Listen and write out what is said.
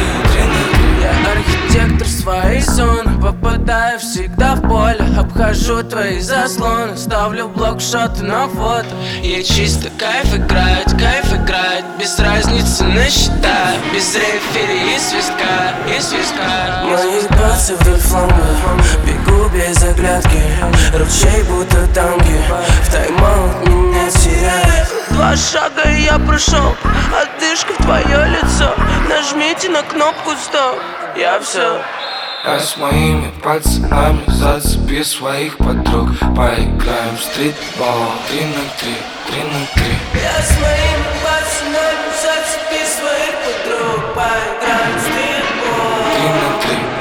3 на 3. Я архитектор своих зон, попадаю всегда в поле. Обхожу твои заслоны, ставлю блокшоты на фото. И чисто кайф играет, без разницы на счета, без рефери и свистка, и свистка. Мои пальцы вдоль фланга, бегу без оглядки, ручей будто танки, в тайм-аут меня теряет. 2 шага и я прошел, отдышка в твое лицо. Нажмите на кнопку стоп, я все. Я с моими пацанами зацепи своих подруг. Поиграем в стритбол 3 на 3, 3 на 3. Я с моими пацанами зацепи своих подруг. Поиграем в стритбол 3 на 3.